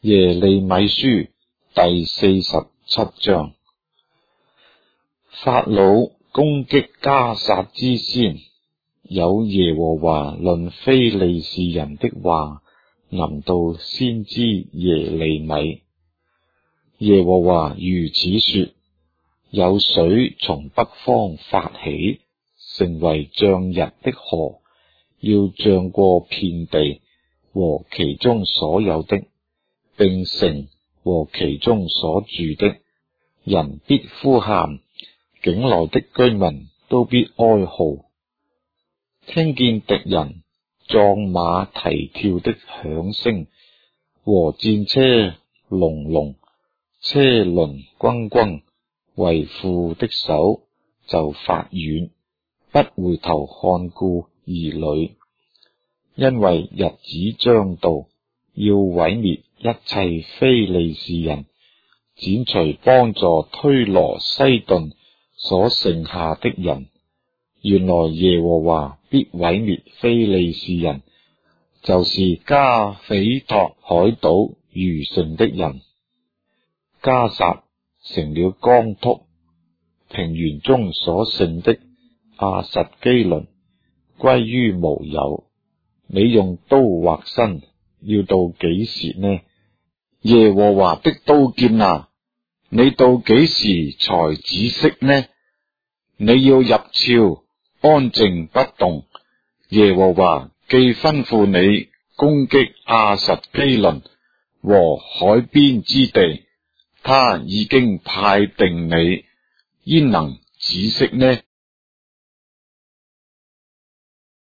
耶利米書第47章。法老攻擊迦薩之先，有耶和華論非利士人的話臨到先知耶利米。耶和華如此說：有水從北方發起，成為漲溢的河，要漲過遍地和其中所有的，並城和其中所住的。人必呼喊，境內的居民都必哀號。聽見敵人壯馬蹄跳的響聲和戰車隆隆，車輪轟轟，為父的手就發軟，不回頭看顧兒女，因為日子將到，要毀滅一切非利士人，剪除幫助推羅西頓所剩下的人。原來耶和華必毀滅非利士人，就是加斐托海島餘剩的人。迦薩成了乾禿，平原中所剩的亞實基倫歸於無有。你用刀劃身，要到幾時呢？耶和華的刀劍啊，你到幾時才止息呢？你要入鞘，安靜不動。耶和華既吩咐你攻擊亞實基倫和海邊之地，他已經派定你，焉能止息呢？